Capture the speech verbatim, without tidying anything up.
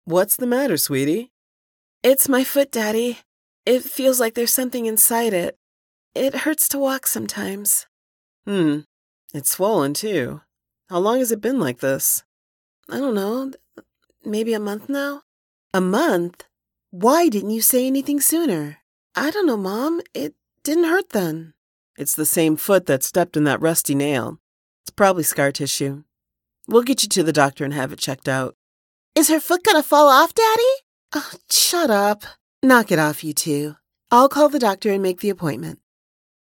What's the matter, sweetie? It's my foot, Daddy. It feels like there's something inside it. It hurts to walk sometimes. Hmm. It's swollen, too. How long has it been like this? I don't know. Maybe a month now? A month? Why didn't you say anything sooner? I don't know, Mom. It didn't hurt then. It's the same foot that stepped in that rusty nail. It's probably scar tissue. We'll get you to the doctor and have it checked out. Is her foot gonna fall off, Daddy? Oh, shut up. Knock it off, you two. I'll call the doctor and make the appointment.